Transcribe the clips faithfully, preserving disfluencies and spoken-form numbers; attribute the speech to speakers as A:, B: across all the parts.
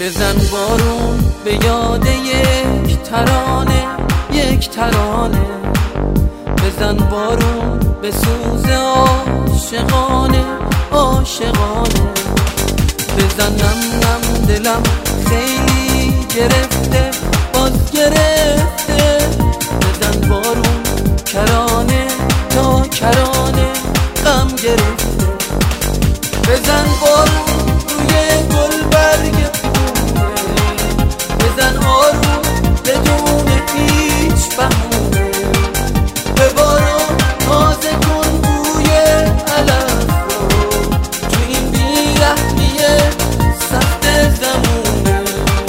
A: بزن بارون به یاد یک ترانه، یک ترانه. بزن بارون به سوز عاشقانه، عاشقانه. بزن نم نم دلم خیلی گرفته، باز گرفته. بزن بارون کرانه تا کرانه، غم گرفته. بزن بارون روی گل برگ پونه، بزن آروم بدون هیچ بهونه. به بارون تازه کن بوی علف رو تو این بیرحمی سخت زمونه.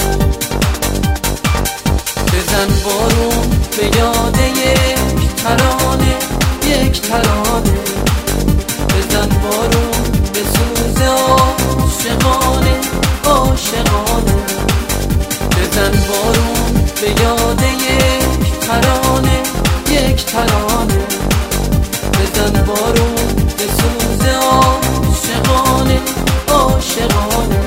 A: بزن بارون به یاد یک ترانه، یک ترانه. بزن بارون به سوز عاشقانه، عاشقانه. بزن بارون به یاد یک ترانه، یک ترانه. بزن بارون به سوز عاشقانه، عاشقانه.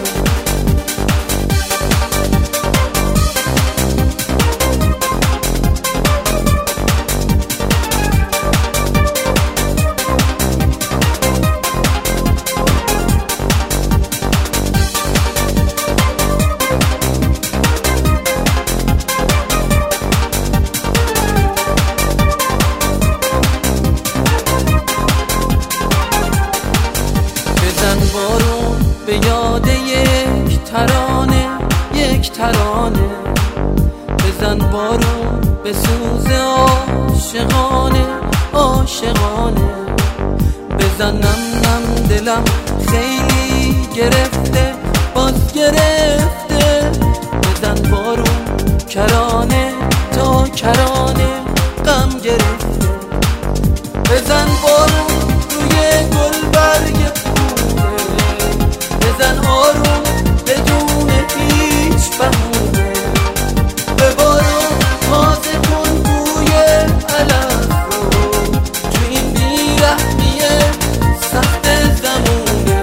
A: بزن بارون به یاد یک ترانه، یک ترانه. بزن بارون به سوز عاشقانه، عاشقانه. بزن نم نم دلم خیلی گرفته، باز گرفته. بزن بارون کرانه تا کرانه، غم گرفته. بزن بارون روی گل برگ پونه، بزن آروم بدون هیچ بهونه. به بارون تازه کن بوی علف رو تو این بیرحمی سخت زمونه.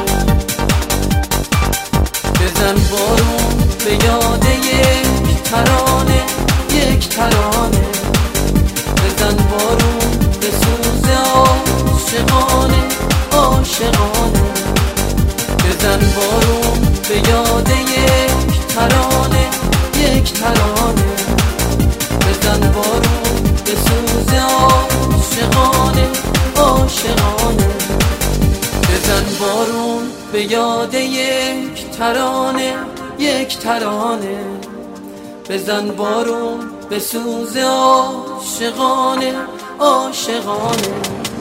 A: بزن بارون به یاد یک ترانه، یک ترانه. بزن بارون به سوز عاشقانه، عاشقانه. بزن بارون به یاد یک ترانه، یک ترانه. بزن بارون به سوز عاشقانه، عاشقانه. بزن بارون به یاد یک ترانه، یک ترانه. بزن بارون به سوز عاشقانه، عاشقانه.